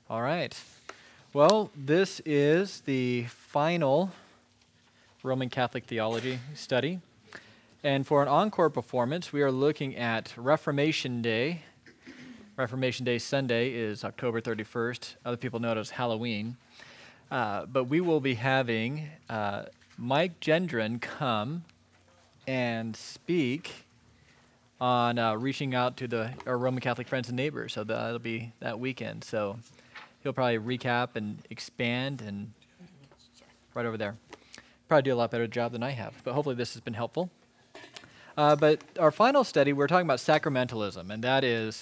All right. Well, this is the final Roman Catholic theology study. And for an encore performance, we are looking at Reformation Day. Reformation Day Sunday is October 31st. Other people know it as Halloween. But we will be having Mike Gendron come and speak on reaching out to our Roman Catholic friends and neighbors. So that'll be that weekend. So he'll probably recap and expand and right over there. Probably do a lot better job than I have, but hopefully this has been helpful. But our final study, we're talking about sacramentalism, and that is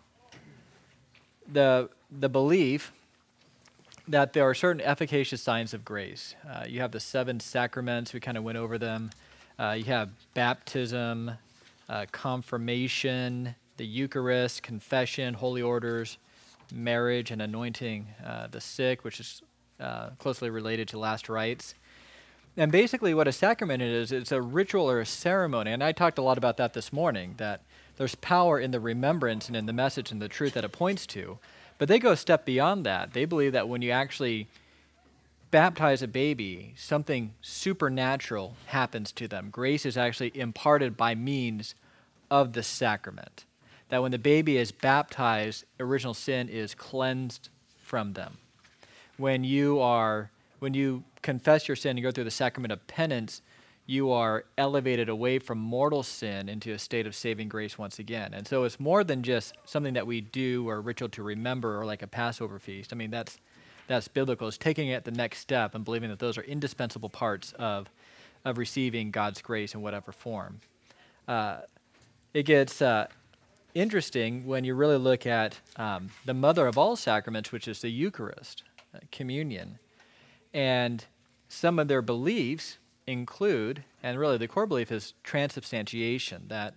the belief that there are certain efficacious signs of grace. You have the 7 sacraments, we kind of went over them. You have baptism, confirmation, the Eucharist, confession, holy orders, marriage, and anointing the sick, which is closely related to last rites. And basically what a sacrament is, it's a ritual or a ceremony. And I talked a lot about that this morning, that there's power in the remembrance and in the message and the truth that it points to. But they go a step beyond that. They believe that when you actually baptize a baby, something supernatural happens to them. Grace is actually imparted by means of the sacrament. That when the baby is baptized, original sin is cleansed from them. When you confess your sin and go through the sacrament of penance, you are elevated away from mortal sin into a state of saving grace once again. And so it's more than just something that we do or a ritual to remember or like a Passover feast. I mean, that's biblical. It's taking it the next step and believing that those are indispensable parts of receiving God's grace in whatever form. It gets interesting when you really look at the mother of all sacraments, which is the Eucharist, communion. And some of their beliefs include, and really the core belief is transubstantiation, that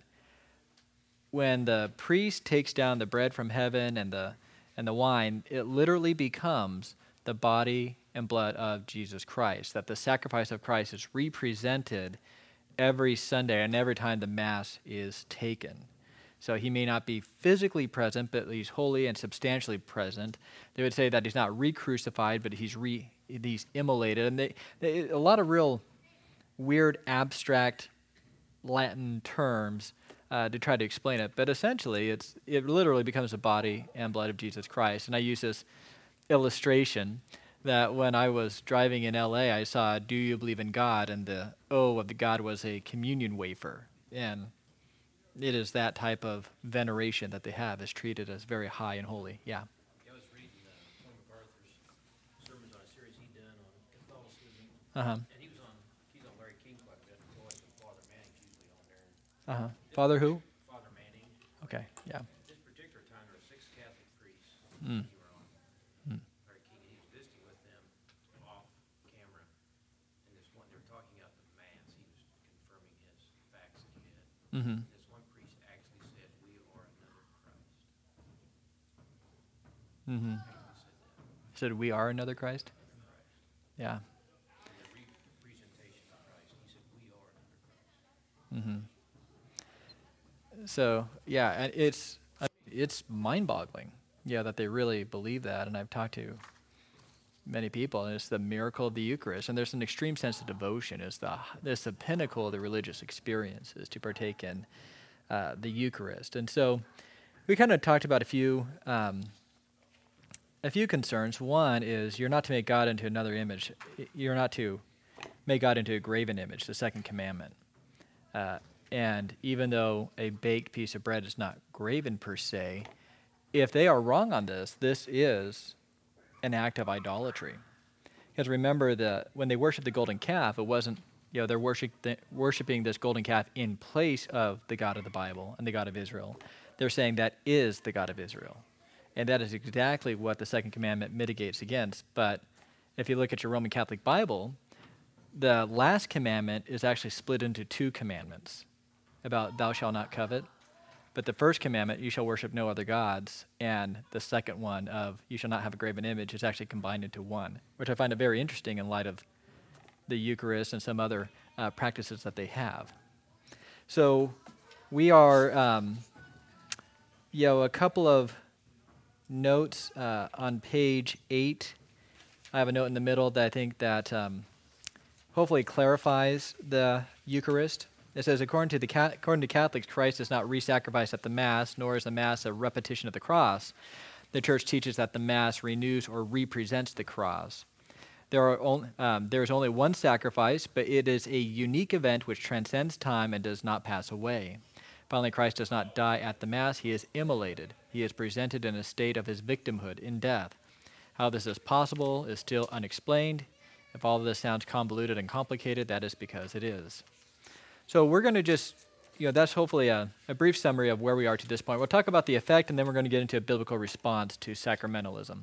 when the priest takes down the bread from heaven and the wine, it literally becomes the body and blood of Jesus Christ, that the sacrifice of Christ is represented every Sunday and every time the Mass is taken. So he may not be physically present, but he's wholly and substantially present. They would say that he's not re-crucified, but he's immolated. And a lot of real weird, abstract Latin terms to try to explain it. But essentially, it literally becomes the body and blood of Jesus Christ. And I use this illustration that when I was driving in L.A., I saw "Do you believe in God?" and the O of the God was a communion wafer. And it is that type of veneration that they have is treated as very high and holy. Yeah. I was reading one of MacArthur's sermons on a series he'd done on Catholicism, and he's on Larry King quite a bit. Boy, Father Manning's usually on there. Father who? Father Manning. Okay, yeah. At this particular time, there were 6 Catholic priests who were on Larry King, and he was visiting with them off camera. And this one, they were talking about the Mass. He was confirming his facts that he had. Mm-hmm. This one priest actually said, "We are another Christ." Mm-hmm. Actually Said we are another Christ? said that. Yeah. The representation of Christ. He said, "We are another Christ." Mm-hmm. So, yeah, and it's mind-boggling, yeah, that they really believe that. And I've talked to many people, and it's the miracle of the Eucharist. And there's an extreme sense of devotion. It's the pinnacle of the religious experience is to partake in the Eucharist. And so we kind of talked about a few concerns. One is you're not to make God into another image. You're not to make God into a graven image, the second commandment. And even though a baked piece of bread is not graven per se, if they are wrong on this is an act of idolatry. Because remember that when they worshiped the golden calf, it wasn't, they're worshiping this golden calf in place of the God of the Bible and the God of Israel. They're saying that is the God of Israel. And that is exactly what the second commandment mitigates against. But if you look at your Roman Catholic Bible, the last commandment is actually split into 2 commandments about thou shalt not covet. But the first commandment, you shall worship no other gods, and the second one of you shall not have a graven image is actually combined into one, which I find it very interesting in light of the Eucharist and some other practices that they have. So we are, a couple of notes on page 8. I have a note in the middle that I think that hopefully clarifies the Eucharist. It says, according to Catholics, Christ is not re-sacrificed at the Mass, nor is the Mass a repetition of the cross. The Church teaches that the Mass renews or represents the cross. There is only one sacrifice, but it is a unique event which transcends time and does not pass away. Finally, Christ does not die at the Mass. He is immolated. He is presented in a state of his victimhood in death. How this is possible is still unexplained. If all of this sounds convoluted and complicated, that is because it is. So we're going to just, that's hopefully a brief summary of where we are to this point. We'll talk about the effect, and then we're going to get into a biblical response to sacramentalism.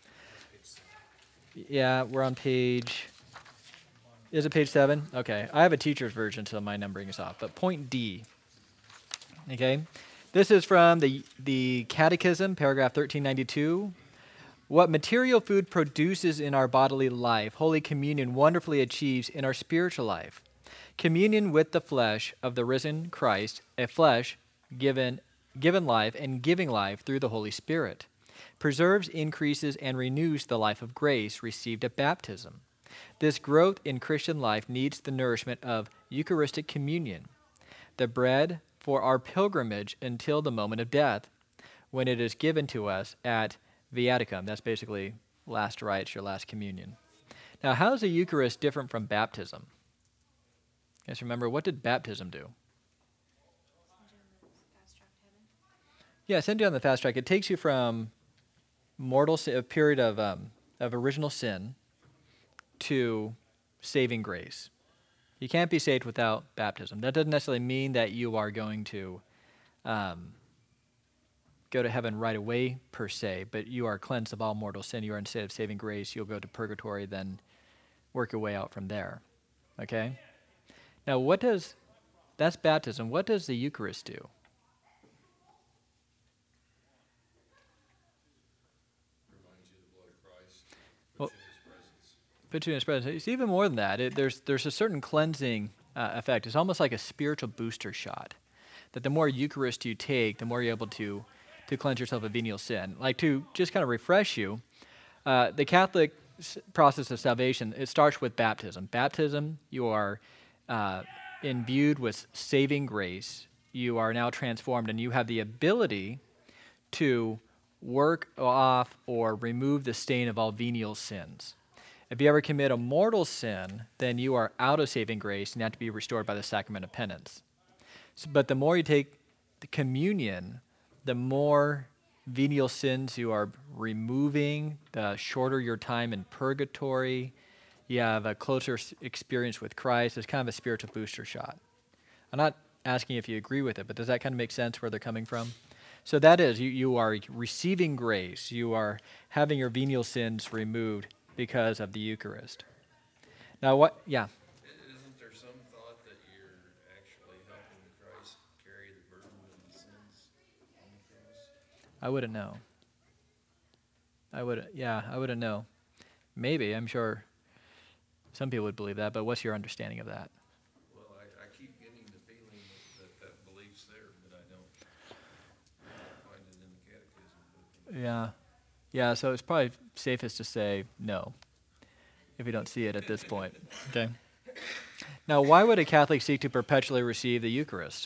Yeah, we're on page, is it page 7? Okay, I have a teacher's version, so my numbering is off, but point D. Okay, this is from the Catechism, paragraph 1392. What material food produces in our bodily life, Holy Communion wonderfully achieves in our spiritual life. Communion with the flesh of the risen Christ, a flesh given life and giving life through the Holy Spirit, preserves, increases, and renews the life of grace received at baptism. This growth in Christian life needs the nourishment of Eucharistic communion, the bread for our pilgrimage until the moment of death, when it is given to us at Viaticum. That's basically last rites, your last communion. Now, how is the Eucharist different from baptism? You guys remember, what did baptism do? Yeah, send you on the fast track. It takes you from mortal sin, a period of original sin, to saving grace. You can't be saved without baptism. That doesn't necessarily mean that you are going to go to heaven right away, per se, but you are cleansed of all mortal sin. You are, instead of saving grace, you'll go to purgatory, then work your way out from there. Okay? Now, that's baptism. What does the Eucharist do? Reminds you of the blood of Christ, Well, puts you in his presence. put you in his presence. It's even more than that. There's a certain cleansing effect. It's almost like a spiritual booster shot. That the more Eucharist you take, the more you're able to cleanse yourself of venial sin. Like, to just kind of refresh you, the Catholic process of salvation, it starts with baptism. Baptism, you are imbued with saving grace. You are now transformed, and you have the ability to work off or remove the stain of all venial sins. If you ever commit a mortal sin, then you are out of saving grace and you have to be restored by the sacrament of penance. But the more you take the communion, the more venial sins you are removing, the shorter your time in purgatory. You have a closer experience with Christ. It's kind of a spiritual booster shot. I'm not asking if you agree with it, but does that kind of make sense where they're coming from? So that is, you are receiving grace. You are having your venial sins removed because of the Eucharist. Now what, yeah. Isn't there some thought that you're actually helping Christ carry the burden of the sins on the cross? I wouldn't know. I wouldn't know. Maybe, I'm sure some people would believe that, but what's your understanding of that? Well, I keep getting the feeling that belief's there, but I don't find it in the catechism book. Yeah, so it's probably safest to say no, if we don't see it at this point. Okay. Now, why would a Catholic seek to perpetually receive the Eucharist?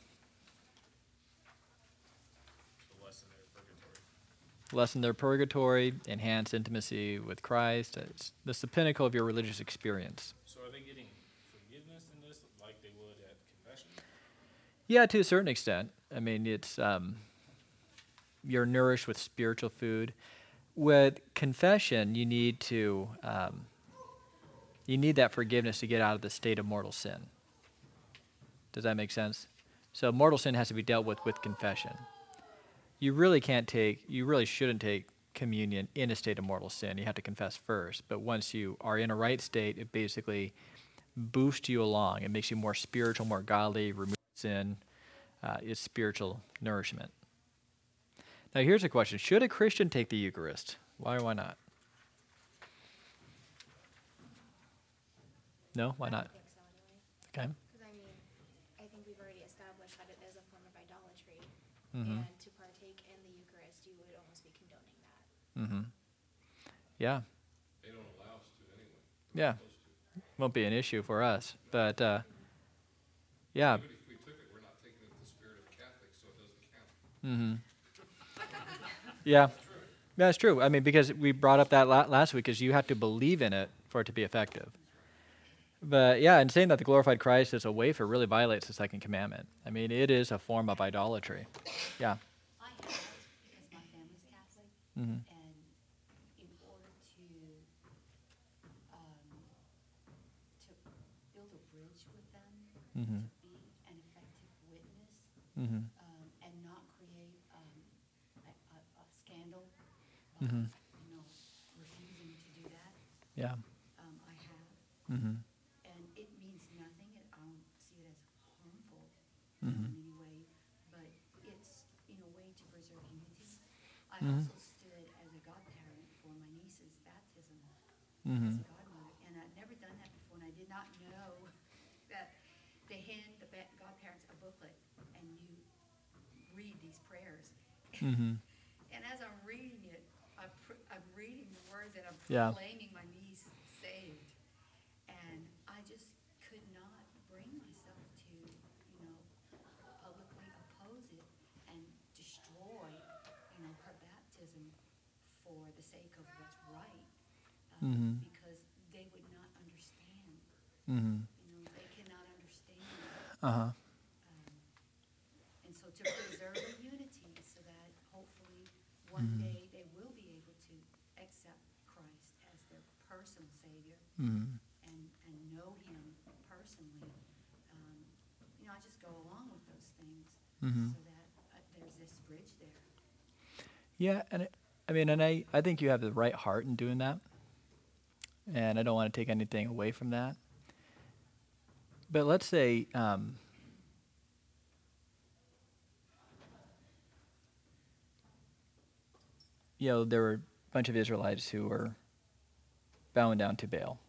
Lessen their purgatory, enhance intimacy with Christ. That's the pinnacle of your religious experience. So are they getting forgiveness in this like they would at confession? Yeah, to a certain extent. I mean, it's you're nourished with spiritual food. With confession, you need that forgiveness to get out of the state of mortal sin. Does that make sense? So mortal sin has to be dealt with confession. You really shouldn't take communion in a state of mortal sin. You have to confess first. But once you are in a right state, it basically boosts you along. It makes you more spiritual, more godly, removes sin. It's spiritual nourishment. Now here's a question. Should a Christian take the Eucharist? Why or why not? No? Why not? I don't think so anyway. Okay. Because I think we've already established that it is a form of idolatry. Mhm. And to partake in the Eucharist, you would almost be condoning Mm-hmm. Yeah. They don't allow us to anyway. Yeah. Won't be an issue for us. But, yeah. Even if we took it, we're not taking it with the spirit of Catholics, so it doesn't count. Mm-hmm. Yeah. That's true. I mean, because we brought up that last week, is you have to believe in it for it to be effective. But yeah, and saying that the glorified Christ is a wafer really violates the second commandment. I mean, it is a form of idolatry. Yeah. I have, because my family's Catholic, Mm-hmm. and in order to build a bridge with them, Mm-hmm. to be an effective witness, Mm-hmm. and not create a scandal by, Mhm. refusing to do that, Yeah. I have. Mm-hmm. And it means nothing, I don't see it as harmful Mhm. in any way, but it's in a way to preserve unity. I Mhm. also stood as a godparent for my niece's baptism Mm-hmm. as a godmother, and I'd never done that before, and I did not know that they hand the godparents a booklet, and you read these prayers. Mm-hmm. And as I'm reading it, I'm reading the words and I'm Yeah. proclaiming my niece saved. And I just could not bring myself to, publicly oppose it and destroy, her baptism for the sake of what's right. Mhm. Because they would not understand. Mm-hmm. They cannot understand. Uh-huh. And so to preserve the unity so that hopefully one day they will be able to accept Christ as their personal Savior Mm-hmm. and know Him personally. I just go along with those things Mhm. so that there's this bridge there. Yeah, and I think you have the right heart in doing that. And I don't want to take anything away from that. But let's say, there were a bunch of Israelites who were bowing down to Baal.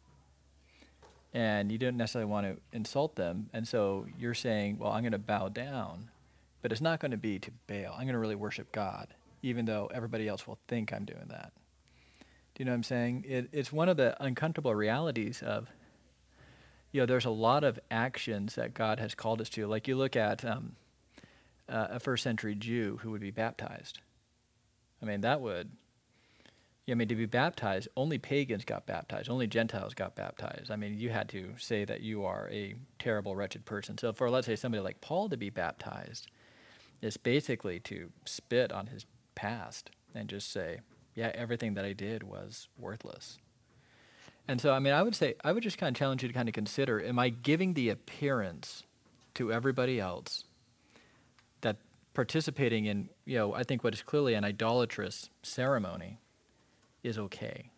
And you didn't necessarily want to insult them. And so you're saying, well, I'm going to bow down, but it's not going to be to Baal. I'm going to really worship God, even though everybody else will think I'm doing that. Do you know what I'm saying? It's one of the uncomfortable realities of, there's a lot of actions that God has called us to. Like you look at a first century Jew who would be baptized. I mean, to be baptized, only pagans got baptized. Only Gentiles got baptized. I mean, you had to say that you are a terrible, wretched person. So for, let's say, somebody like Paul to be baptized, it's basically to spit on his past and just say, yeah, everything that I did was worthless. And so, I would just kind of challenge you to kind of consider, am I giving the appearance to everybody else that participating in, I think what is clearly an idolatrous ceremony is okay?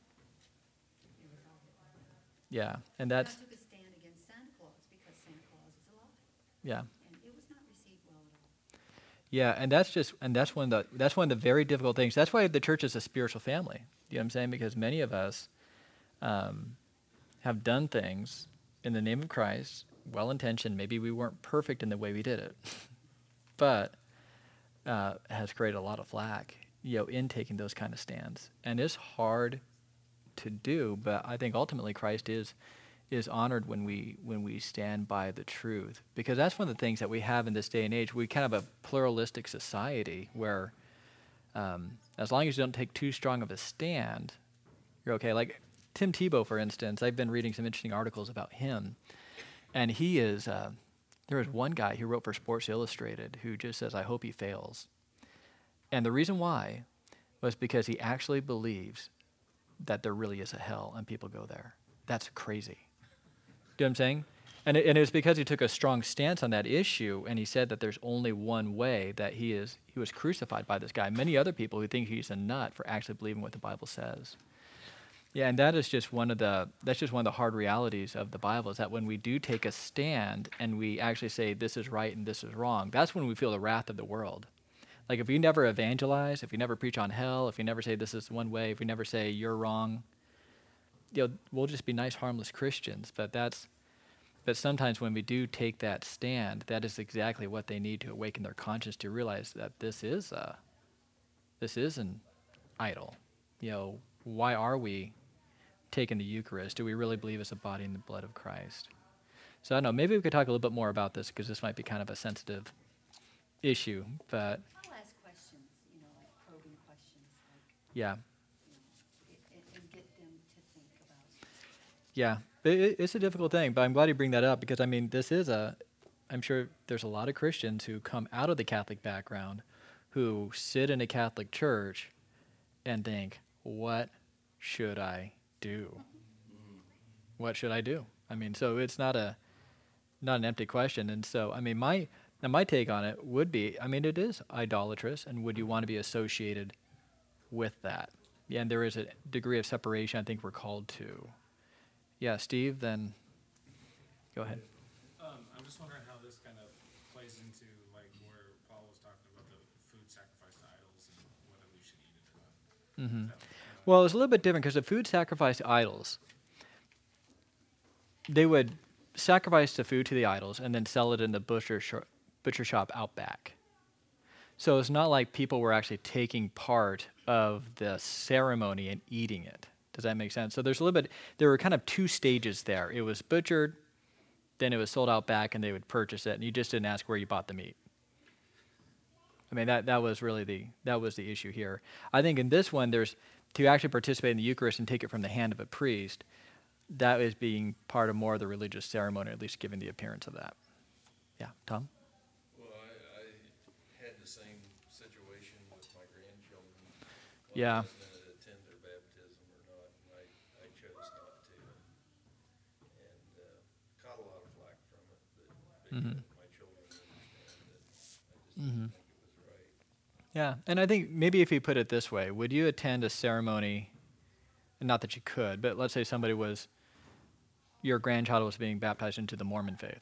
Yeah, and that's, I took a stand against Santa Claus because Santa Claus is a lie, yeah. and it was not received well at all. Yeah, and that's one of the very difficult things. That's why the church is a spiritual family. You know what I'm saying? Because many of us have done things in the name of Christ, well-intentioned. Maybe we weren't perfect in the way we did it, but has created a lot of flack, in taking those kind of stands. And it's hard to do, but I think ultimately Christ is honored when we stand by the truth, because that's one of the things that we have in this day and age. We kind of have a pluralistic society where as long as you don't take too strong of a stand, you're okay. Like Tim Tebow, for instance, I've been reading some interesting articles about him, and he is there is one guy who wrote for Sports Illustrated who just says, I hope he fails. And the reason why was because he actually believes that there really is a hell and people go there. That's crazy. Do you know what I'm saying? And it was because he took a strong stance on that issue, and he said that there's only one way, that he was crucified by this guy. Many other people who think he's a nut for actually believing what the Bible says. Yeah, and that's just one of the hard realities of the Bible, is that when we do take a stand and we actually say this is right and this is wrong, that's when we feel the wrath of the world. Like if you never evangelize, if you never preach on hell, if you never say this is one way, if you never say you're wrong, we'll just be nice, harmless Christians. But sometimes when we do take that stand, that is exactly what they need to awaken their conscience to realize that this is an idol? Why are we taking the Eucharist? Do we really believe it's the body and the blood of Christ? So I don't know, maybe we could talk a little bit more about this because this might be kind of a sensitive issue, but I'll ask questions, like probing questions, like, yeah. and get them to think about it. Yeah, it's a difficult thing, but I'm glad you bring that up because, I mean, I'm sure there's a lot of Christians who come out of the Catholic background who sit in a Catholic church and think, what should I do? What should I do? I mean, so it's not an empty question. And so, I mean, my take on it would be, I mean, it is idolatrous, and would you want to be associated with that? Yeah, and there is a degree of separation I think we're called to. Yeah, Steve, then go ahead. I'm just wondering how this kind of plays into like where Paul was talking about the food sacrificed to idols and whether we should eat it or not. Mm-hmm. So, Well, it's a little bit different because the food sacrificed to idols, they would sacrifice the food to the idols and then sell it in the butcher shop out back. So it's not like people were actually taking part of the ceremony and eating it. Does that make sense? So there were kind of two stages there. It was butchered, then it was sold out back, and they would purchase it, and you just didn't ask where you bought the meat. I mean, that was really the issue here. I think in this one, there's to actually participate in the Eucharist and take it from the hand of a priest. That is being part of more of the religious ceremony, at least given the appearance of that. Yeah, Tom? Well, I had the same situation with my grandchildren. Yeah. I was going to attend their baptism or not, and I chose not to. And caught a lot of flack from it, but Mhm. my children understand that I just Mhm. didn't think it was right. Yeah, and I think maybe if you put it this way, would you attend a ceremony, and not that you could, but let's say your grandchild was being baptized into the Mormon faith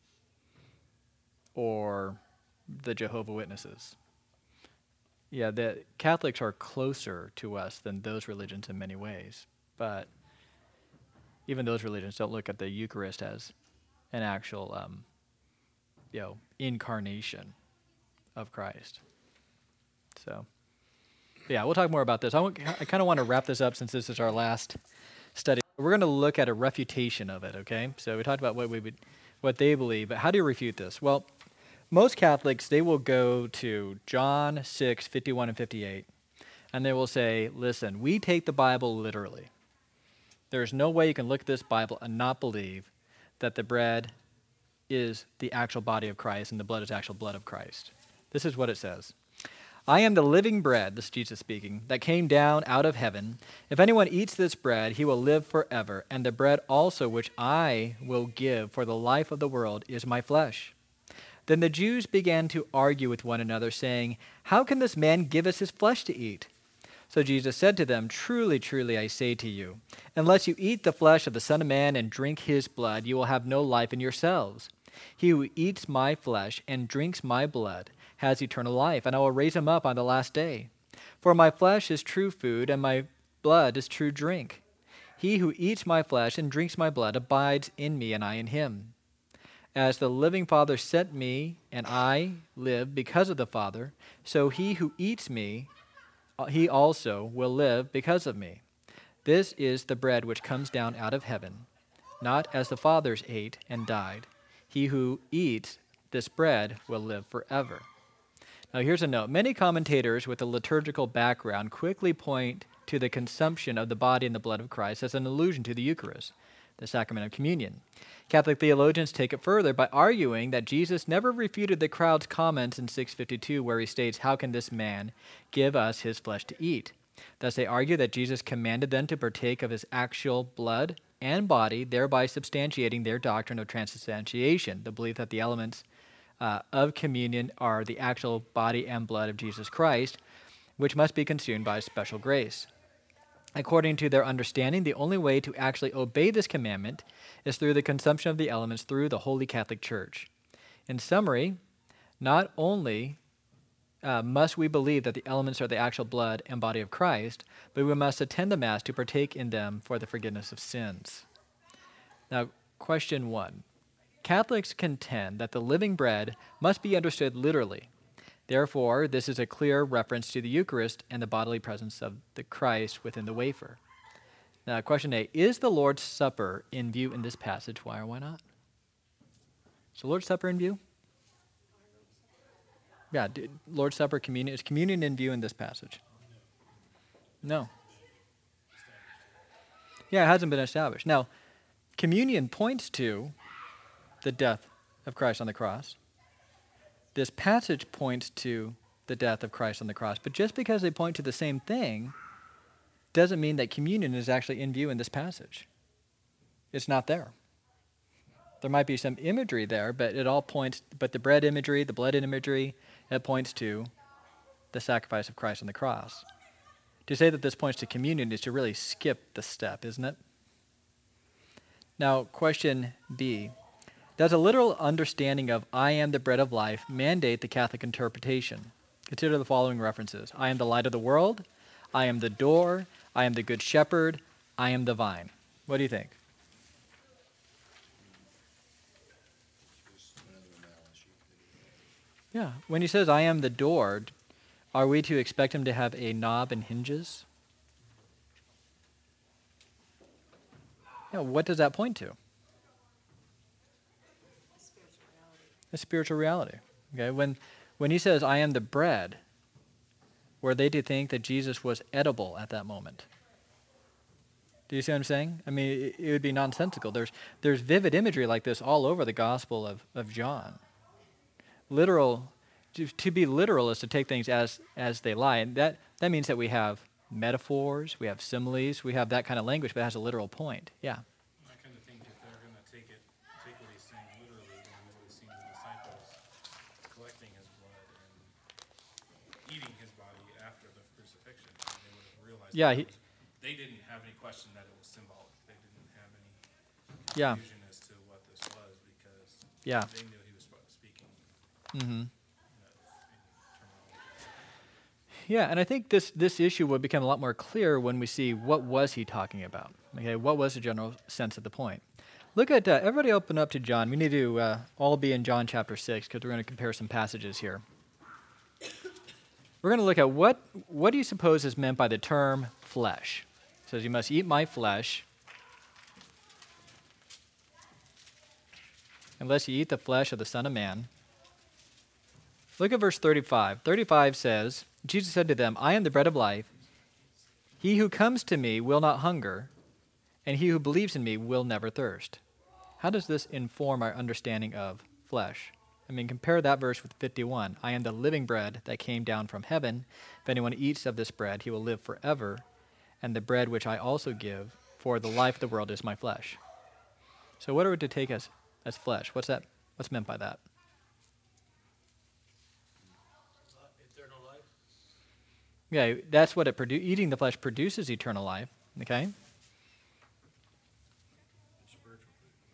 or the Jehovah's Witnesses. Yeah, the Catholics are closer to us than those religions in many ways, but even those religions don't look at the Eucharist as an actual, incarnation of Christ. So, yeah, we'll talk more about this. I kind of want to wrap this up since this is our last study. We're going to look at a refutation of it, okay? So we talked about what they believe, but how do you refute this? Well, most Catholics, they will go to John 6:51 and 58, and they will say, listen, we take the Bible literally. There's no way you can look at this Bible and not believe that the bread is the actual body of Christ and the blood is the actual blood of Christ. This is what it says. I am the living bread, this is Jesus speaking, that came down out of heaven. If anyone eats this bread, he will live forever. And the bread also which I will give for the life of the world is my flesh. Then the Jews began to argue with one another, saying, how can this man give us his flesh to eat? So Jesus said to them, truly, truly, I say to you, unless you eat the flesh of the Son of Man and drink his blood, you will have no life in yourselves. He who eats my flesh and drinks my blood has eternal life, and I will raise him up on the last day. For my flesh is true food, and my blood is true drink. He who eats my flesh and drinks my blood abides in me, and I in him. As the living Father sent me, and I live because of the Father, so he who eats me, he also will live because of me. This is the bread which comes down out of heaven, not as the fathers ate and died. He who eats this bread will live forever. Now here's a note. Many commentators with a liturgical background quickly point to the consumption of the body and the blood of Christ as an allusion to the Eucharist, the sacrament of communion. Catholic theologians take it further by arguing that Jesus never refuted the crowd's comments in 652 where he states, how can this man give us his flesh to eat? Thus they argue that Jesus commanded them to partake of his actual blood and body, thereby substantiating their doctrine of transubstantiation, the belief that the elements of communion are the actual body and blood of Jesus Christ, which must be consumed by special grace. According to their understanding, the only way to actually obey this commandment is through the consumption of the elements through the Holy Catholic Church. In summary, not only must we believe that the elements are the actual blood and body of Christ, but we must attend the Mass to partake in them for the forgiveness of sins. Now, question 1. Catholics contend that the living bread must be understood literally. Therefore, this is a clear reference to the Eucharist and the bodily presence of the Christ within the wafer. Now, question A, is the Lord's Supper in view in this passage? Why or why not? Is the Lord's Supper in view? Yeah, Lord's Supper, communion. Is communion in view in this passage? No. Yeah, it hasn't been established. Now, communion points to the death of Christ on the cross. This passage points to the death of Christ on the cross. But just because they point to the same thing doesn't mean that communion is actually in view in this passage. It's not there. There might be some imagery there, but it all points, but the bread imagery, the blood imagery, it points to the sacrifice of Christ on the cross. To say that this points to communion is to really skip the step, isn't it? Now, question B. Does a literal understanding of I am the bread of life mandate the Catholic interpretation? Consider the following references. I am the light of the world. I am the door. I am the good shepherd. I am the vine. What do you think? Yeah. When he says I am the door, are we to expect him to have a knob and hinges? Yeah, what does that point to? A spiritual reality. Okay, when he says, I am the bread, were they to think that Jesus was edible at that moment? Do you see what I'm saying? I mean, it would be nonsensical. There's vivid imagery like this all over the Gospel of John. Literal, to be literal is to take things as they lie, and that means that we have metaphors, we have similes, we have that kind of language, but it has a literal point. Yeah. I kind of think if they're going to take what he's saying literally, then we would have seen the disciples collecting his blood and eating his body after the crucifixion. And they would have realized they didn't have any question that it was symbolic. They didn't have any confusion as to what this was because they knew he was speaking. Mm-hmm. Yeah, and I think this issue would become a lot more clear when we see what was he talking about. Okay, what was the general sense of the point? Look at, everybody open up to John. We need to all be in John chapter 6 because we're going to compare some passages here. We're going to look at what do you suppose is meant by the term flesh? It says, you must eat my flesh unless you eat the flesh of the Son of Man. Look at verse 35. 35 says, Jesus said to them, I am the bread of life. He who comes to me will not hunger, and he who believes in me will never thirst. How does this inform our understanding of flesh? I mean, compare that verse with 51. I am the living bread that came down from heaven. If anyone eats of this bread, he will live forever. And the bread which I also give for the life of the world is my flesh. So what are we to take as flesh? What's meant by that? Eternal life. Yeah, that's what eating the flesh produces eternal life. Okay? Spiritual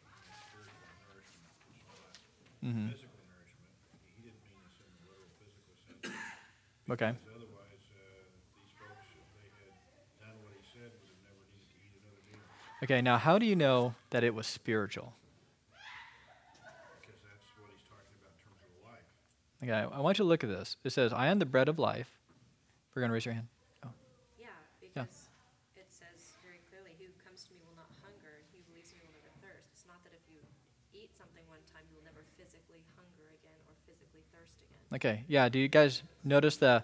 nourishment. Mm-hmm. Physical nourishment. He didn't mean this in a literal physical sense. Okay. Because otherwise, these folks, if they had done what he said, would have never needed to eat another meal. Okay, now how do you know that it was spiritual? Because that's what he's talking about in terms of life. Okay, I want you to look at this. It says, I am the bread of life. We're going to raise your hand. Yeah, because it says very clearly, he who comes to me will not hunger, and he who believes in me will never thirst. It's not that if you eat something one time, you will never physically hunger again or physically thirst again. Okay, yeah, do you guys notice the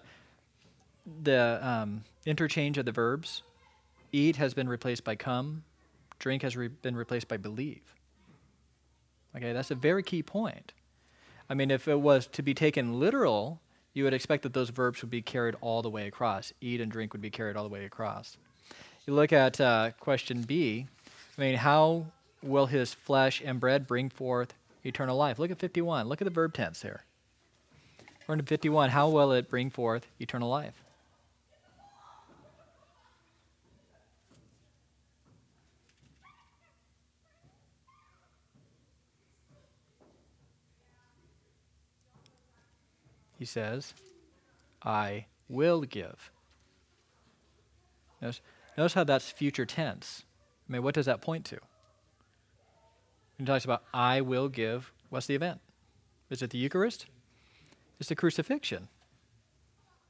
interchange of the verbs? Eat has been replaced by come. Drink has been replaced by believe. Okay, that's a very key point. I mean, if it was to be taken literal, you would expect that those verbs would be carried all the way across. Eat and drink would be carried all the way across. You look at question B. I mean, how will his flesh and bread bring forth eternal life? Look at 51. Look at the verb tense here. We're into 51. How will it bring forth eternal life? He says, I will give. Notice how that's future tense. I mean, what does that point to? When he talks about I will give, what's the event? Is it the Eucharist? It's the crucifixion.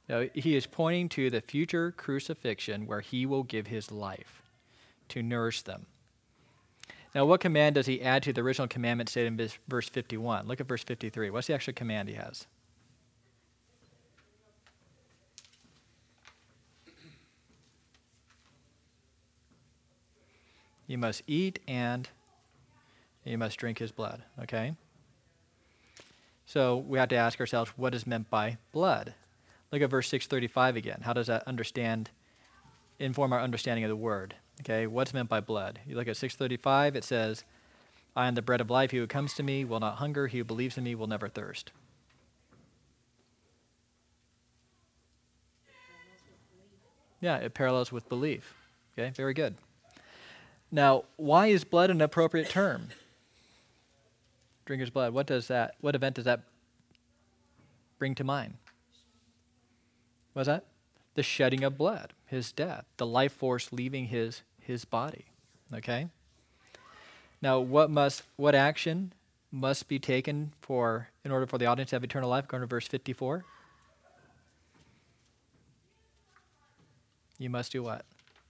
No, he is pointing to the future crucifixion where he will give his life to nourish them. Now, what command does he add to the original commandment stated in verse 51? Look at verse 53. What's the extra command he has? You must eat and you must drink his blood, okay? So we have to ask ourselves, what is meant by blood? Look at verse 635 again. How does that inform our understanding of the word? Okay, what's meant by blood? You look at 635, it says, I am the bread of life. He who comes to me will not hunger. He who believes in me will never thirst. Yeah, it parallels with belief. Okay, very good. Now, why is blood an appropriate term? Drinker's blood. What event does that bring to mind? What's that? The shedding of blood, his death, the life force leaving his body. Okay? Now, what action must be taken in order for the audience to have eternal life? Going to verse 54. You must do what?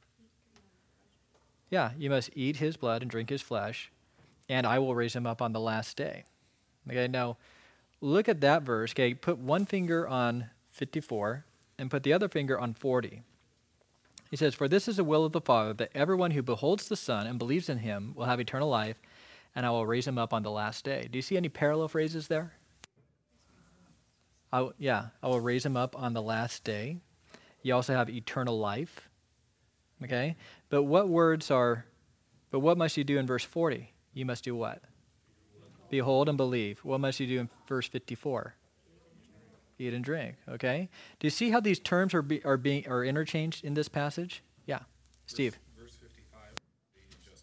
Yeah, you must eat his blood and drink his flesh, and I will raise him up on the last day. Okay, now look at that verse. Okay, put one finger on 54 and put the other finger on 40. He says, for this is the will of the Father, that everyone who beholds the Son and believes in him will have eternal life, and I will raise him up on the last day. Do you see any parallel phrases there? I will raise him up on the last day. You also have eternal life. Okay? But what must you do in verse 40? You must do what? Behold and believe. What must you do in verse 54? Eat and drink. Okay? Do you see how these terms are interchanged in this passage? Yeah. Steve. Verse 55 would be just,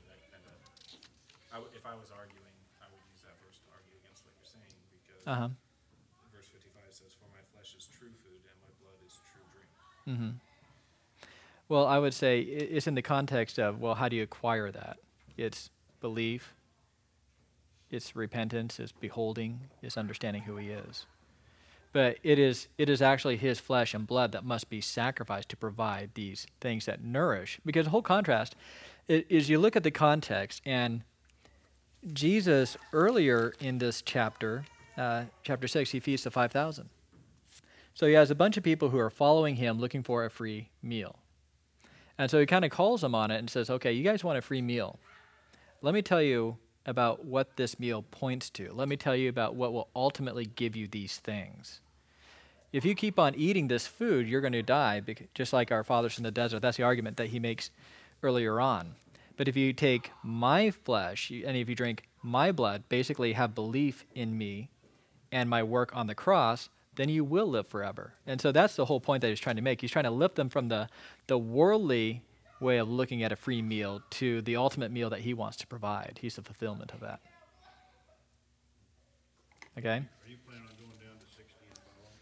if I was arguing, I would use that verse to argue against what you're saying, because verse 55 says, for my flesh is true food and my blood is true drink. Mm-hmm. Well, I would say it's in the context of, well, how do you acquire that? It's belief, it's repentance, it's beholding, it's understanding who he is. But it is actually his flesh and blood that must be sacrificed to provide these things that nourish. Because the whole contrast is you look at the context, and Jesus earlier in this chapter, chapter 6, he feeds the 5,000. So he has a bunch of people who are following him looking for a free meal. And so he kind of calls them on it and says, okay, you guys want a free meal. Let me tell you about what this meal points to. Let me tell you about what will ultimately give you these things. If you keep on eating this food, you're going to die, just like our fathers in the desert. That's the argument that he makes earlier on. But if you take my flesh, and if you drink my blood, basically have belief in me and my work on the cross, then you will live forever. And so that's the whole point that he's trying to make. He's trying to lift them from the worldly way of looking at a free meal to the ultimate meal that he wants to provide. He's the fulfillment of that. Okay? Are you planning on going down to 60 and following?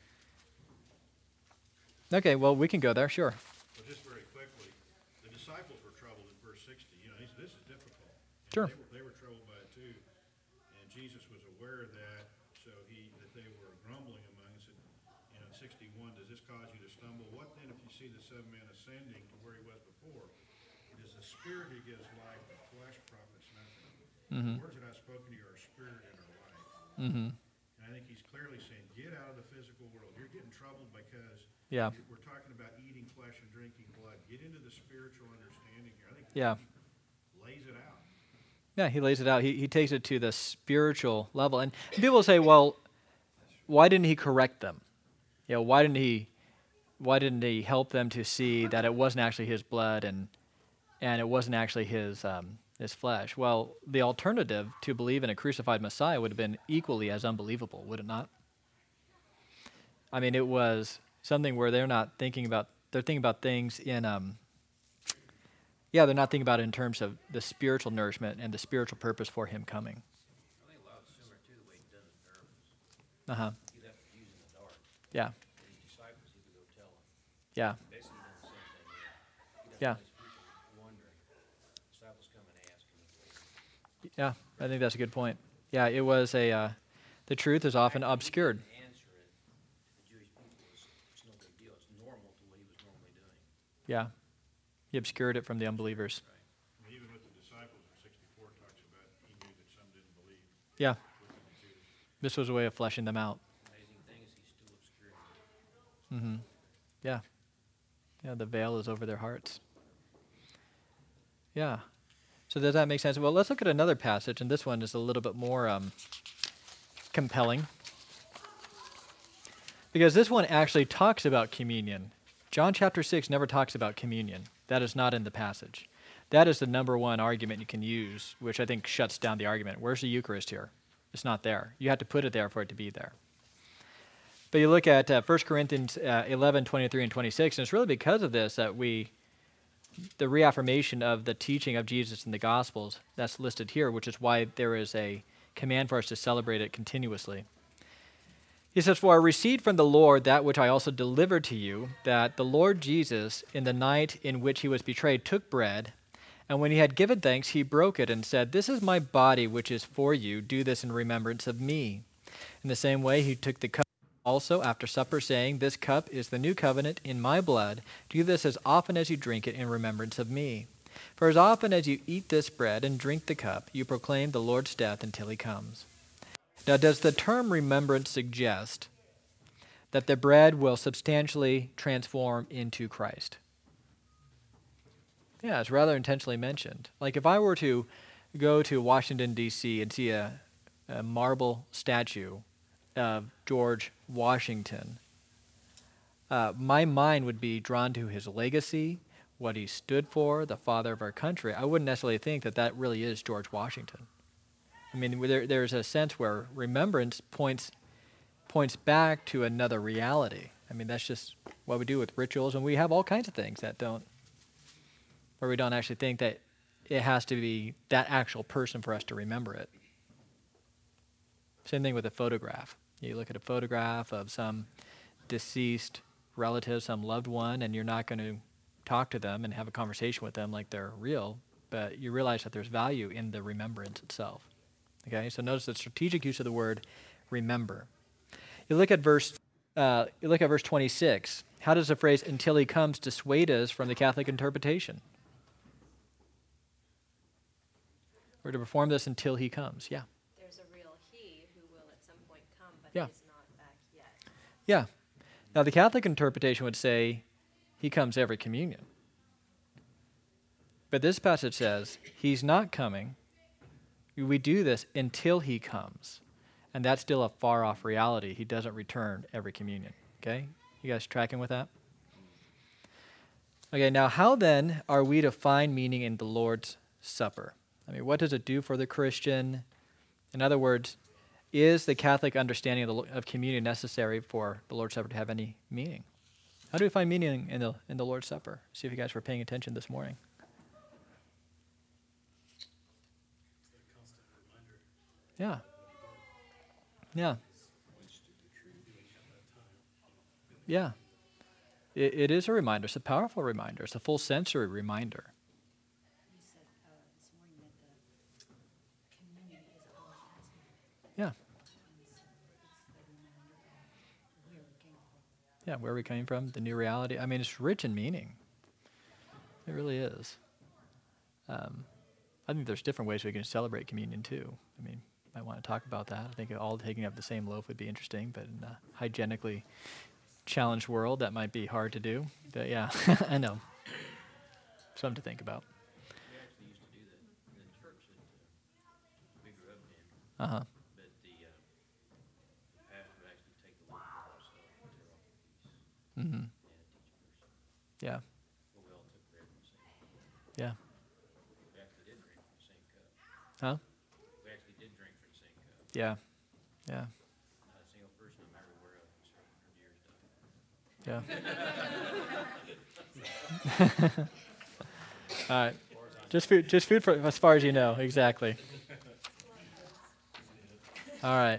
Okay, well, we can go there, sure. Well, just very quickly, the disciples were troubled in verse 60. You know, this is difficult. And Sure. They were troubled by it too. And Jesus was aware of that, so that they were grumbling among us. And in 61, does this cause you to stumble? What then if you see the Son of Man ascending to where he was before? It is the Spirit who gives life, the flesh profits nothing. The words that I've spoken to you are spirit and are life. Mm-hmm. And I think he's clearly saying, get out of the physical world. You're getting troubled because Yeah. we're talking about eating flesh and drinking blood. Get into the spiritual understanding here. I think Yeah. he lays it out. Yeah, he lays it out. He takes it to the spiritual level. And people say, well, why didn't he correct them? You know, why didn't he help them to see that it wasn't actually his blood and it wasn't actually his flesh? Well, the alternative to believe in a crucified Messiah would have been equally as unbelievable, would it not? I mean, it was something where they're thinking about things in they're not thinking about it in terms of the spiritual nourishment and the spiritual purpose for him coming. I think a lot similar to the way he done in parables. Uh-huh. He left the Jews in the dark. Yeah. And his disciples, he would go tell them. Yeah. Basically done the same thing here. He doesn't Yeah. want his people wondering. Disciples come and ask him. Yeah, I think that's a good point. Yeah, it was the truth is often obscured. The answer it to the Jewish people was, it's no big Yeah. He obscured it from the unbelievers. I mean, even with the disciples in 64 talks about he knew that some didn't believe. Yeah. Looking at Judas. This was a way of fleshing them out. Amazing thing is he's still obscuring it. Yeah. Yeah, the veil is over their hearts. Yeah. So does that make sense? Well, let's look at another passage, and this one is a little bit more compelling. Because this one actually talks about communion. John chapter 6 never talks about communion. That is not in the passage. That is the number one argument you can use, which I think shuts down the argument. Where's the Eucharist here? It's not there. You have to put it there for it to be there. But you look at 1 Corinthians 11, 23, and 26, and it's really because of this that the reaffirmation of the teaching of Jesus in the Gospels that's listed here, which is why there is a command for us to celebrate it continuously. He says, "For I received from the Lord that which I also delivered to you, that the Lord Jesus, in the night in which he was betrayed, took bread, and when he had given thanks, he broke it and said, 'This is my body, which is for you. Do this in remembrance of me.' In the same way, he took the cup also after supper, saying, 'This cup is the new covenant in my blood. Do this as often as you drink it in remembrance of me. For as often as you eat this bread and drink the cup, you proclaim the Lord's death until he comes.'" Now, does the term remembrance suggest that the bread will substantially transform into Christ? Yeah, it's rather intentionally mentioned. Like if I were to go to Washington, D.C. and see a marble statue of George Washington, my mind would be drawn to his legacy, what he stood for, the father of our country. I wouldn't necessarily think that that really is George Washington. I mean, there's a sense where remembrance points back to another reality. I mean, that's just what we do with rituals, and we have all kinds of things where we don't actually think that it has to be that actual person for us to remember it. Same thing with a photograph. You look at a photograph of some deceased relative, some loved one, and you're not going to talk to them and have a conversation with them like they're real, but you realize that there's value in the remembrance itself. Okay, so notice the strategic use of the word remember. You look at verse 26. How does the phrase "until he comes" dissuade us from the Catholic interpretation? We're to perform this until he comes. Yeah. There's a real he who will at some point come, but Yeah. is not back yet. Yeah. Now the Catholic interpretation would say he comes every communion. But this passage says he's not coming. We do this until he comes. And that's still a far-off reality. He doesn't return every communion. Okay? You guys tracking with that? Okay, now how then are we to find meaning in the Lord's Supper? I mean, what does it do for the Christian? In other words, is the Catholic understanding of communion necessary for the Lord's Supper to have any meaning? How do we find meaning in the Lord's Supper? See if you guys were paying attention this morning. Yeah. Yeah. Yeah. It is a reminder. It's a powerful reminder. It's a full sensory reminder. You said this morning that the communion is all it has been. Yeah. And so it's the reminder of where we came from. Yeah, where are we coming from? The new reality. I mean, it's rich in meaning. It really is. I think there's different ways we can celebrate communion too. I mean, I want to talk about that. I think all taking up the same loaf would be interesting, but in a hygienically challenged world, that might be hard to do. But yeah, I know. Something to think about. We actually used to do that in the church that we grew up in, Uh-huh. but the pastor would actually take the loaf also and tear off a piece Mm-hmm. and teach a person. Yeah. Well, we all took bread from the same cup. Yeah. We actually did drink from the same cup. Huh? We actually did drink from the same cup. Yeah. Yeah. Not a single person I'm ever aware of in several hundred years died. Yeah. All right. Just food for as far as you know. Exactly. All right.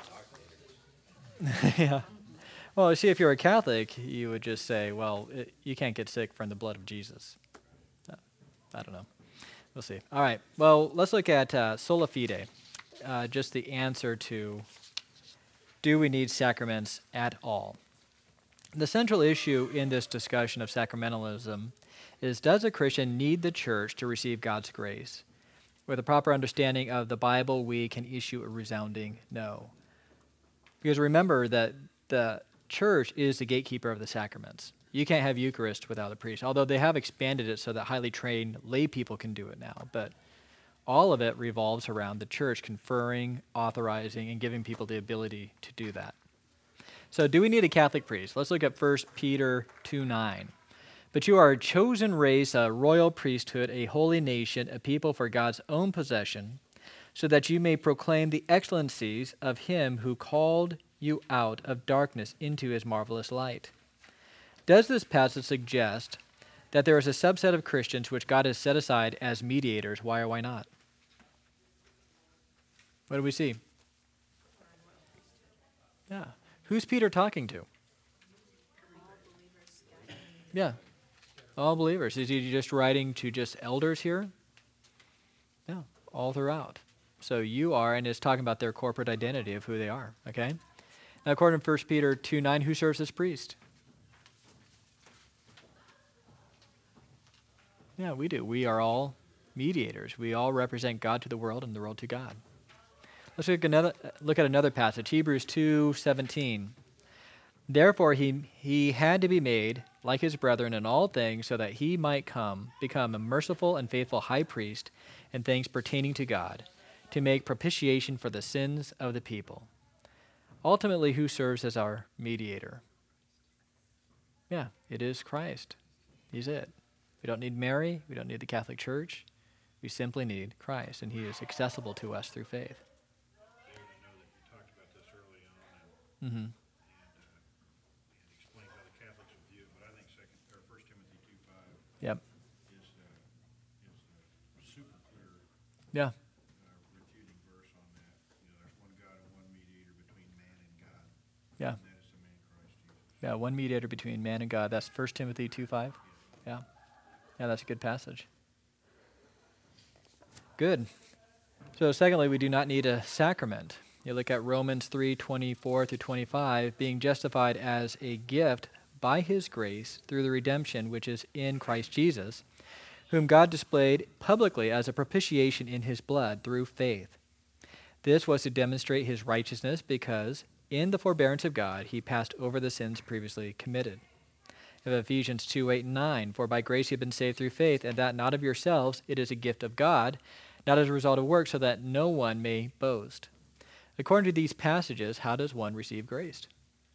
Yeah. Well, see, if you're a Catholic, you would just say, well, you can't get sick from the blood of Jesus. I don't know. We'll see. All right. Well, let's look at sola fide, just the answer to, do we need sacraments at all? The central issue in this discussion of sacramentalism is, does a Christian need the church to receive God's grace? With a proper understanding of the Bible, we can issue a resounding no. Because remember that the church is the gatekeeper of the sacraments. You can't have Eucharist without a priest, although they have expanded it so that highly trained lay people can do it now. But all of it revolves around the church conferring, authorizing, and giving people the ability to do that. So do we need a Catholic priest? Let's look at 1 Peter 2:9. But you are a chosen race, a royal priesthood, a holy nation, a people for God's own possession, so that you may proclaim the excellencies of him who called you out of darkness into his marvelous light. Does this passage suggest that there is a subset of Christians which God has set aside as mediators? Why or why not? What do we see? Yeah. Who's Peter talking to? Yeah. All believers. Is he just writing to just elders here? No. All throughout. So you are, and it's talking about their corporate identity of who they are. Okay? Now, according to 1 Peter 2:9, who serves as priest? Yeah, we do. We are all mediators. We all represent God to the world and the world to God. Let's look at another passage, Hebrews 2:17. Therefore he had to be made like his brethren in all things, so that he might become a merciful and faithful high priest in things pertaining to God, to make propitiation for the sins of the people. Ultimately, who serves as our mediator? Yeah, it is Christ. He's it. We don't need Mary. We don't need the Catholic Church. We simply need Christ, and he is accessible to us through faith. David, I know that you talked about this early on Mm-hmm. and explained how the Catholics would view it, but I think 1 Timothy 2:5 Yep. is super clear Yeah. refuting verse on that. You know, there's one God and one mediator between man and God. Yeah. And that is the man Christ Jesus. Yeah, one mediator between man and God. That's 1 Timothy 2:5. Yeah. Yeah, that's a good passage. Good. So secondly, we do not need a sacrament. You look at Romans 3:24 through 25, being justified as a gift by his grace through the redemption which is in Christ Jesus, whom God displayed publicly as a propitiation in his blood through faith. This was to demonstrate his righteousness, because in the forbearance of God he passed over the sins previously committed. Of Ephesians 2:8-9, for by grace you have been saved through faith, and that not of yourselves, it is a gift of God, not as a result of works, so that no one may boast. According to these passages, how does one receive grace?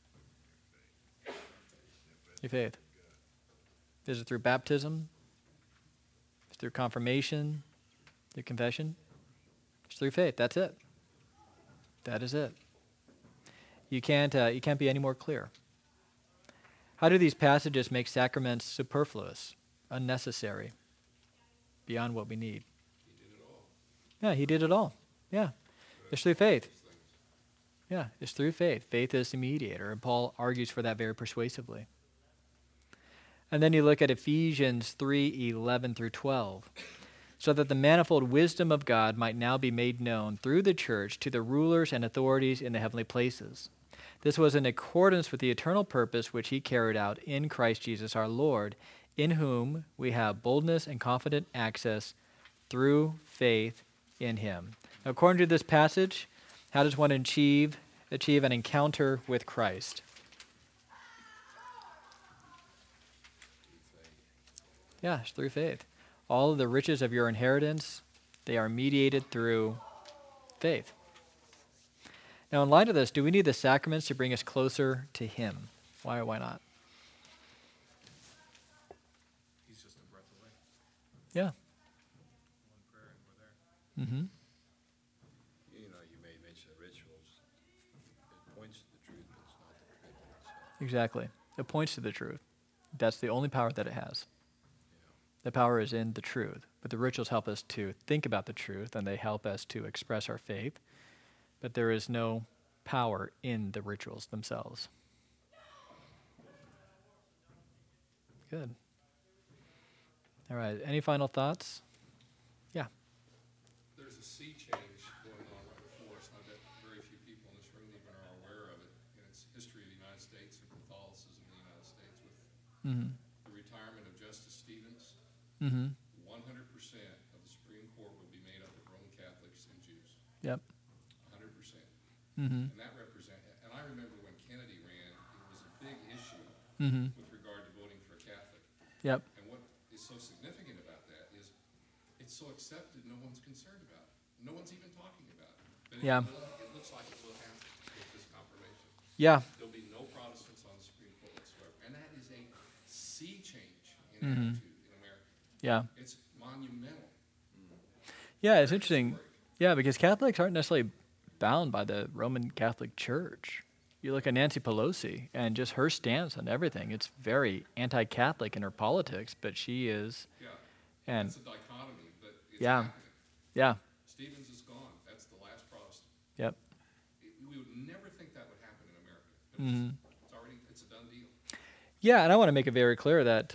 Through faith. Is it through baptism? Is it through confirmation? Through confession? It's through faith. That's it. That is it. You can't be any more clear. How do these passages make sacraments superfluous, unnecessary, beyond what we need? He did it all. Yeah, he did it all. Yeah. It's through faith. Yeah, it's through faith. Faith is the mediator, and Paul argues for that very persuasively. And then you look at Ephesians 3:11 through 12. So that the manifold wisdom of God might now be made known through the church to the rulers and authorities in the heavenly places. This was in accordance with the eternal purpose which he carried out in Christ Jesus our Lord, in whom we have boldness and confident access through faith in him. Now, according to this passage, how does one achieve an encounter with Christ? Yeah, it's through faith. All of the riches of your inheritance, they are mediated through faith. Now, in light of this, do we need the sacraments to bring us closer to him? Why or why not? He's just a breath away. Yeah. One prayer and we're there. Mm-hmm. You know, you made mention of rituals. It points to the truth, but it's not the ritual itself. Exactly. It points to the truth. That's the only power that it has. The power is in the truth. But the rituals help us to think about the truth, and they help us to express our faith. But there is no power in the rituals themselves. Good. All right. Any final thoughts? Yeah. There's a sea change going on right before us, and I bet very few people in this room even are aware of it. And it's history of the United States and Catholicism in the United Mm-hmm. the retirement of Justice Stevens, Mm-hmm. 100% of the Supreme Court would be made up of Roman Catholics and Jews. Yep. 100%. Mm-hmm. And that and I remember when Kennedy ran, it was a big issue Mm-hmm. with regard to voting for a Catholic. Yep. And what is so significant about that is it's so accepted, no one's concerned about it. No one's even talking about it. But Yeah. it looks like it will happen with this confirmation. Yeah. There'll be no Protestants on the Supreme Court whatsoever. And that is a sea change in Mhm. attitude in America. Yeah. It's monumental. Yeah, it's interesting. Yeah, because Catholics aren't necessarily bound by the Roman Catholic Church. You look at Nancy Pelosi and just her stance on everything. It's very anti-Catholic in her politics, but she is, Yeah. and It's a dichotomy, but it's Yeah. happening. yeah, Stevens is gone. That's the last Protestant. yep. We would never think that would happen in America. But Mhm. it's a done deal. Yeah, and I want to make it very clear that,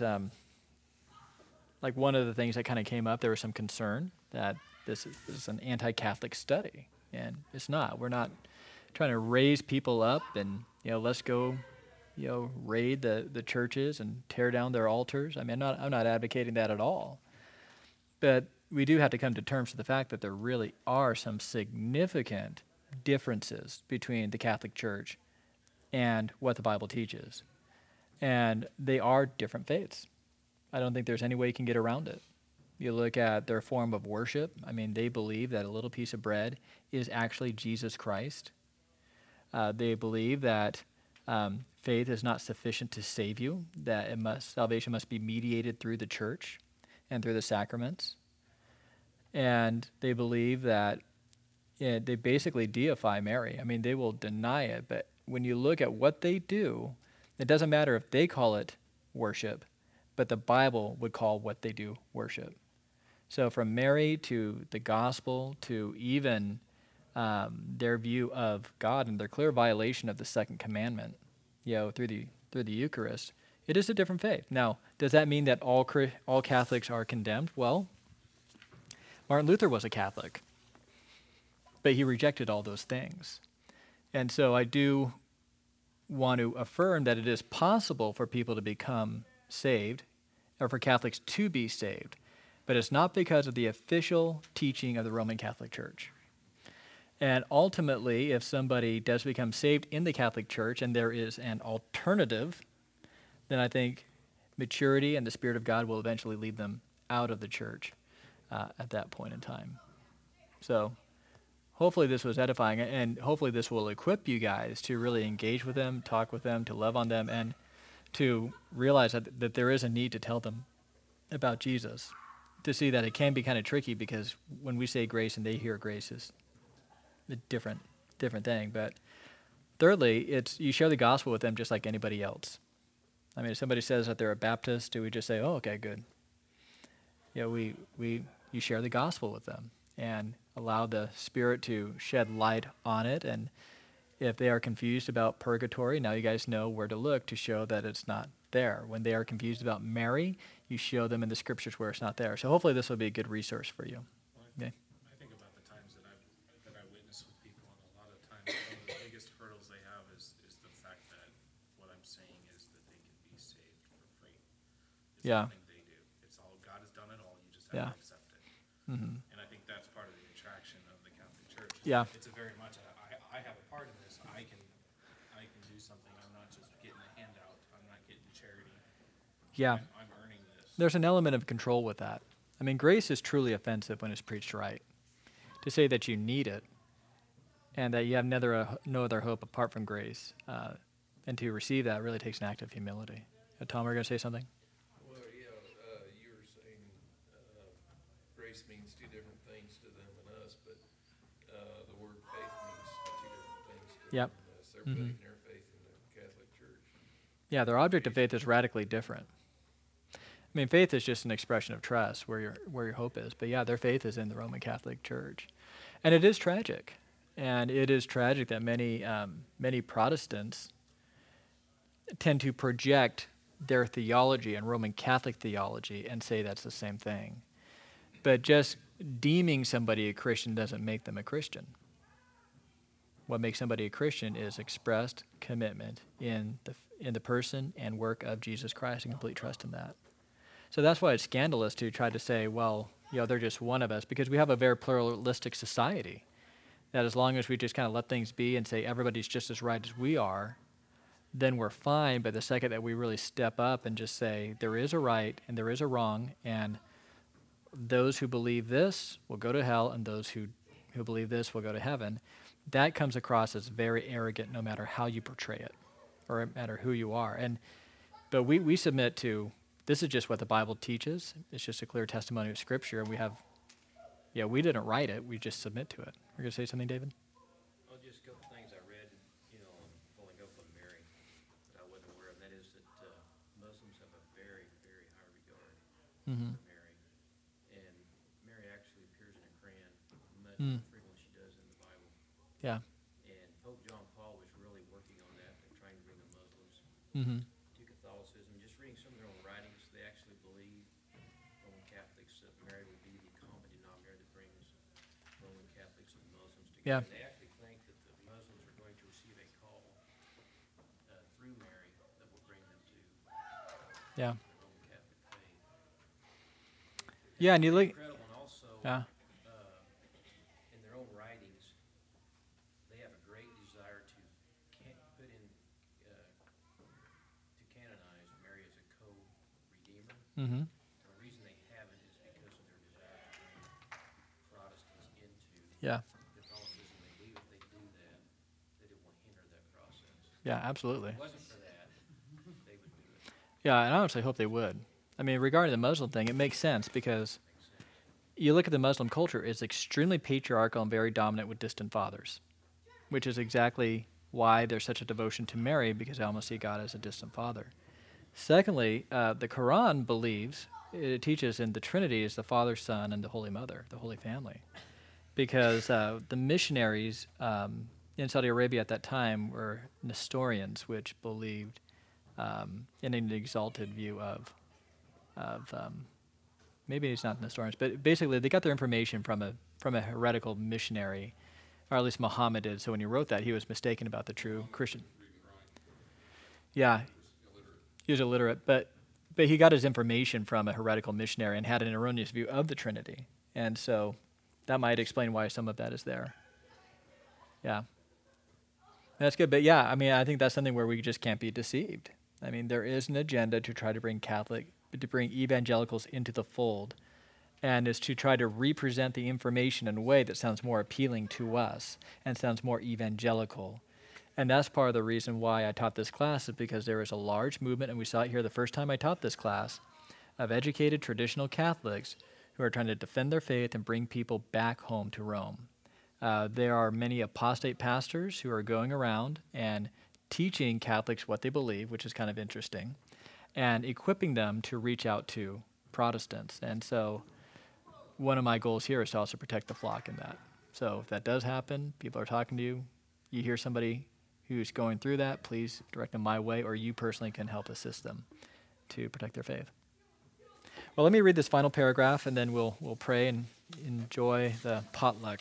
like one of the things that kind of came up, there was some concern that this is an anti-Catholic study, and it's not. We're not trying to raise people up and let's go, raid the churches and tear down their altars. I mean, I'm not advocating that at all, but we do have to come to terms with the fact that there really are some significant differences between the Catholic Church and what the Bible teaches. And they are different faiths. I don't think there's any way you can get around it. You look at their form of worship. I mean, they believe that a little piece of bread is actually Jesus Christ. They believe that faith is not sufficient to save you, that salvation must be mediated through the church and through the sacraments. And they believe that they basically deify Mary. I mean, they will deny it, but when you look at what they do, it doesn't matter if they call it worship, but the Bible would call what they do worship. So from Mary to the gospel to even their view of God and their clear violation of the second commandment, through the Eucharist, it is a different faith. Now, does that mean that all Catholics are condemned? Well, Martin Luther was a Catholic, but he rejected all those things. And so I do want to affirm that it is possible for people to become saved, or for Catholics to be saved, but it's not because of the official teaching of the Roman Catholic Church. And ultimately, if somebody does become saved in the Catholic Church and there is an alternative, then I think maturity and the Spirit of God will eventually lead them out of the church at that point in time. So hopefully this was edifying, and hopefully this will equip you guys to really engage with them, talk with them, to love on them, and to realize that there is a need to tell them about Jesus, to see that it can be kind of tricky, because when we say grace and they hear grace is a different thing. But thirdly, it's you share the gospel with them just like anybody else. I mean, if somebody says that they're a Baptist, do we just say, oh, okay, good? You share the gospel with them and allow the Spirit to shed light on it. And if they are confused about purgatory, now you guys know where to look to show that it's not there. When they are confused about Mary, you show them in the scriptures where it's not there. So hopefully this will be a good resource for you. Okay. I think about the times that I witness with people, and a lot of times one of the biggest hurdles they have is the fact that what I'm saying is that they can be saved for free. It's Yeah. nothing they do. It's all God has done it all. You just have Yeah. to accept it. Mm-hmm. And I think that's part of the attraction of the Catholic Church. Yeah. It's a very much I have a part in this. I can do something. I'm not just getting a handout. I'm not getting charity. Yeah. I'm earning this. There's an element of control with that. I mean, grace is truly offensive when it's preached right. To say that you need it and that you have no other hope apart from grace, and to receive that really takes an act of humility. Tom, were you going to say something? Well, yeah, you were saying grace means two different things to them and us, but the word faith means two different things to Yep. them and us. They're putting their faith in the Catholic Church. Yeah, their object of faith is radically different. I mean, faith is just an expression of trust where your hope is. But yeah, their faith is in the Roman Catholic Church. And it is tragic. And it is tragic that many Protestants tend to project their theology and Roman Catholic theology and say that's the same thing. But just deeming somebody a Christian doesn't make them a Christian. what makes somebody a Christian is expressed commitment in the person and work of Jesus Christ and complete trust in that. So that's why it's scandalous to try to say, well, they're just one of us, because we have a very pluralistic society that as long as we just kind of let things be and say everybody's just as right as we are, then we're fine. But the second that we really step up and just say there is a right and there is a wrong, and those who believe this will go to hell and those who believe this will go to heaven, that comes across as very arrogant no matter how you portray it or no matter who you are. But we submit to, this is just what the Bible teaches. It's just a clear testimony of Scripture, and we didn't write it, we just submit to it. You're going to say something, David? Well, just a couple things I read, on following up on Mary that I wasn't aware of, and that is that Muslims have a very, very high regard Mm-hmm. for Mary. And Mary actually appears in the Quran much more frequently than she does in the Bible. Yeah. And Pope John Paul was really working on that and trying to bring the Muslims Mm-hmm. to Catholicism. Just reading some of their own writings, they actually believe, Roman Catholics, that Mary would be the common denominator that brings Roman Catholics and Muslims Yeah. together. They actually think that the Muslims are going to receive a call through Mary that will bring them to Yeah. the Roman Catholic faith. Yeah, and you look. Incredible, and also Yeah. in their own writings, they have a great desire to put in to canonize Mary as a co-redeemer. Mm-hmm. The reason they haven't is because of their desire to bring Protestants into Yeah. Catholicism. They believe if they do that, that it will hinder that process. Yeah, absolutely. If it wasn't for that, they would do it. Yeah, and I honestly hope they would. I mean, regarding the Muslim thing, it makes sense because you look at the Muslim culture, it's extremely patriarchal and very dominant with distant fathers, which is exactly why there's such a devotion to Mary, because they almost see God as a distant father. Secondly, the Quran believes, it teaches in the Trinity is the Father, Son, and the Holy Mother, the Holy Family. Because the missionaries in Saudi Arabia at that time were Nestorians, which believed in an exalted view of maybe it's not Nestorians, but basically they got their information from a heretical missionary, or at least Muhammad did. So when he wrote that, he was mistaken about the true Christian. Yeah, he was illiterate, but he got his information from a heretical missionary and had an erroneous view of the Trinity, and so that might explain why some of that is there. Yeah, that's good. But yeah, I mean, I think that's something where we just can't be deceived. I mean, there is an agenda to try to bring evangelicals into the fold, and is to try to represent the information in a way that sounds more appealing to us and sounds more evangelical. And that's part of the reason why I taught this class, is because there is a large movement, and we saw it here the first time I taught this class, of educated traditional Catholics who are trying to defend their faith and bring people back home to Rome. There are many apostate pastors who are going around and teaching Catholics what they believe, which is kind of interesting, and equipping them to reach out to Protestants. And so one of my goals here is to also protect the flock in that. So if that does happen, people are talking to you, you hear somebody who's going through that, please direct them my way, or you personally can help assist them to protect their faith. Well, let me read this final paragraph, and then we'll pray and enjoy the potluck.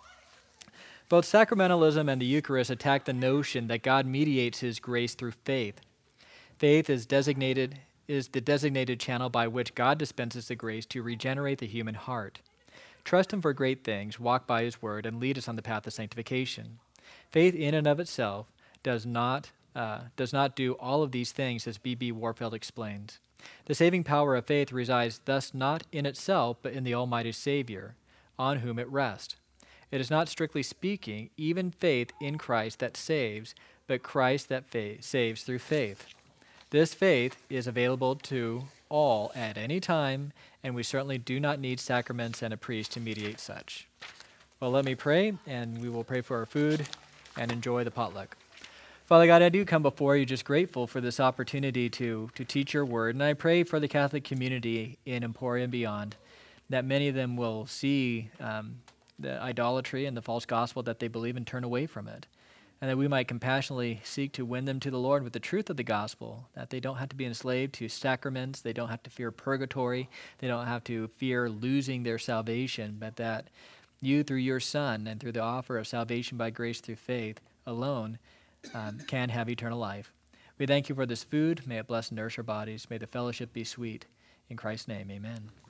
Both sacramentalism and the Eucharist attack the notion that God mediates his grace through faith. Faith is the designated channel by which God dispenses the grace to regenerate the human heart. Trust him for great things, walk by his word, and lead us on the path of sanctification. Faith in and of itself does not do all of these things, as B.B. Warfield explains. The saving power of faith resides thus not in itself, but in the Almighty Savior, on whom it rests. It is not, strictly speaking, even faith in Christ that saves, but Christ that saves through faith. This faith is available to all at any time, and we certainly do not need sacraments and a priest to mediate such. Well, let me pray, and we will pray for our food and enjoy the potluck. Father God, I do come before you just grateful for this opportunity to teach your word, and I pray for the Catholic community in Emporia and beyond, that many of them will see the idolatry and the false gospel that they believe and turn away from it, and that we might compassionately seek to win them to the Lord with the truth of the gospel, that they don't have to be enslaved to sacraments, they don't have to fear purgatory, they don't have to fear losing their salvation, but that you, through your Son and through the offer of salvation by grace through faith alone, can have eternal life. We thank you for this food. May it bless and nourish our bodies. May the fellowship be sweet. In Christ's name, amen.